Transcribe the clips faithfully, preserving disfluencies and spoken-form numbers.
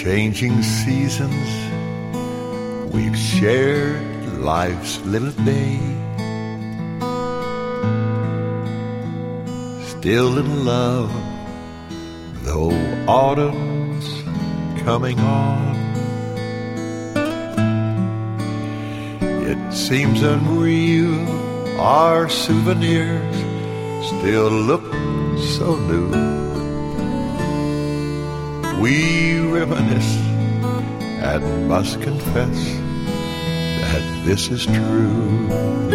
changing seasons, we've shared life's little day. Still in love, though autumn's coming on. It seems unreal, our souvenirs still look so new. We reminisce and must confess that this is true.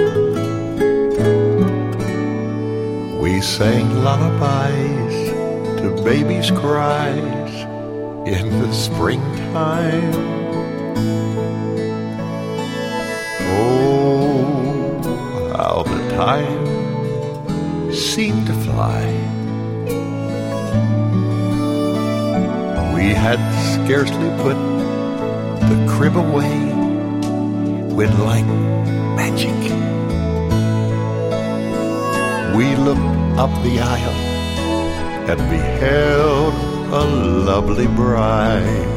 We sang lullabies to babies' cries in the springtime. Oh, how the time seemed to fly. We had scarcely put the crib away when, like magic, we looked up the aisle and beheld a lovely bride.